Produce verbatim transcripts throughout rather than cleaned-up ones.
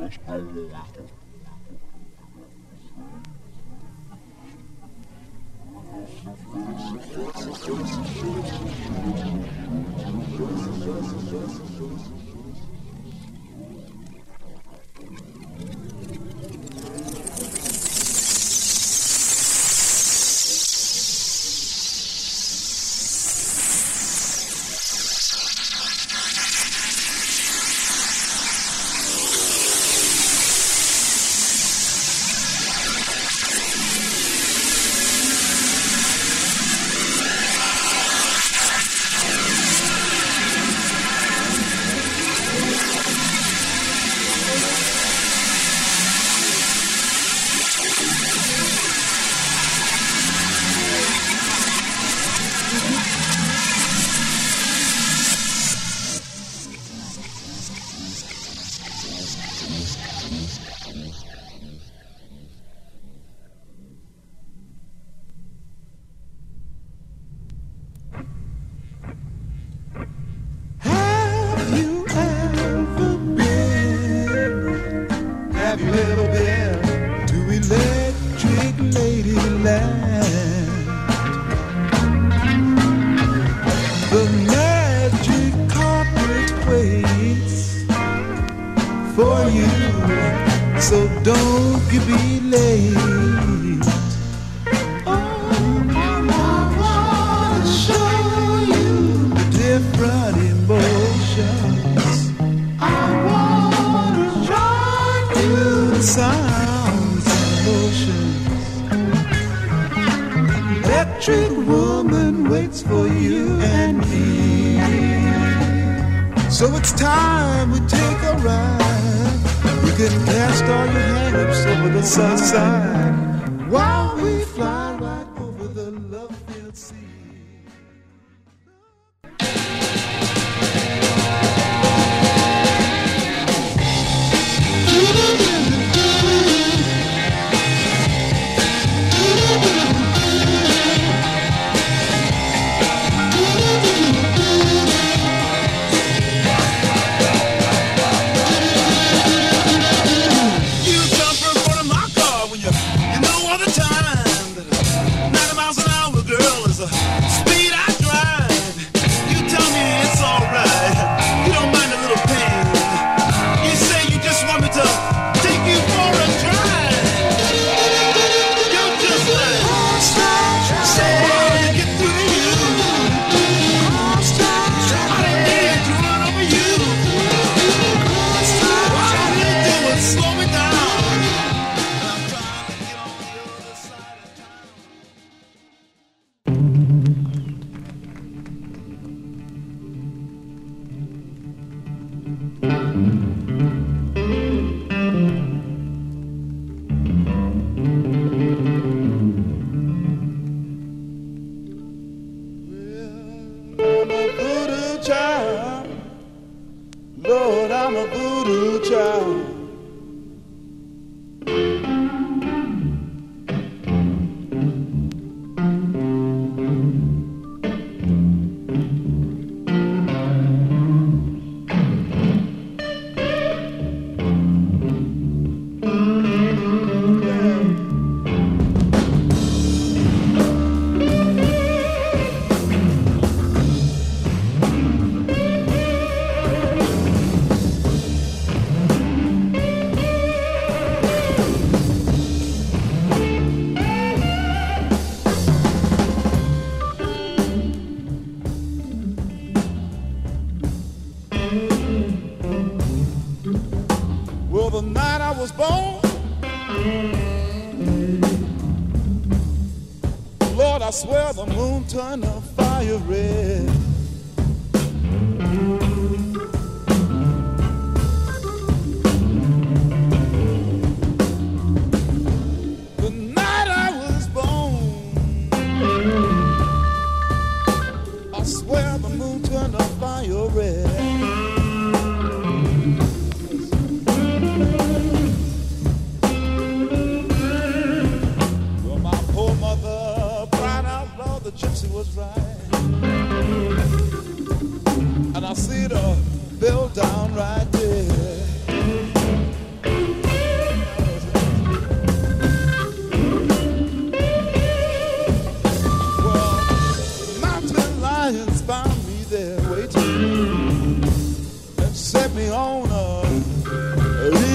Well, my poor mother cried out loud, the gypsy was right.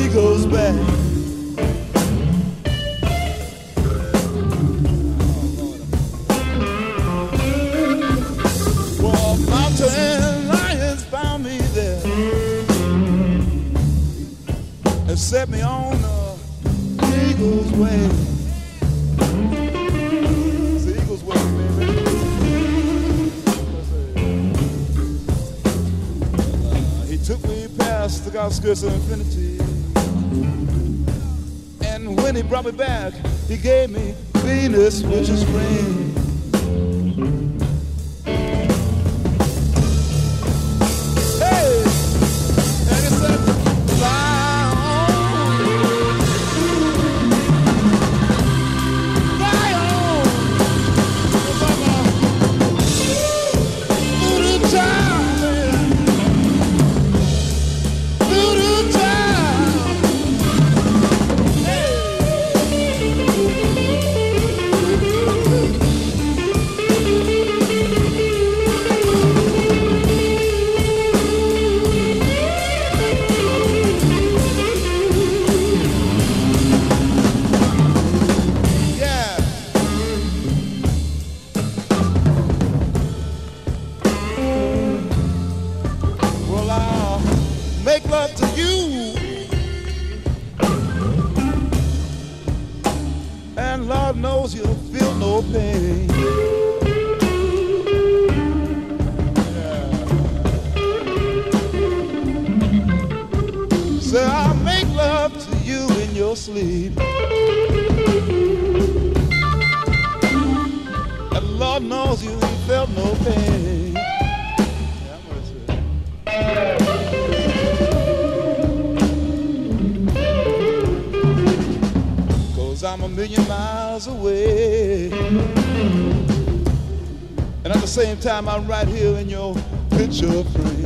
eagle's back. Well, mountain lions found me there and set me on the eagle's way. It's the eagle's way, baby. Uh, he took me past the outskirts of infinity, and when he brought me back, he gave me Venus, which is rain. Make love to you, and Lord knows you'll feel no pain. Yeah. So I'll make love to you in your sleep, and Lord knows you ain't felt no pain. Yeah, I'm gonna say. I'm a million miles away, and at the same time I'm right here in your picture frame.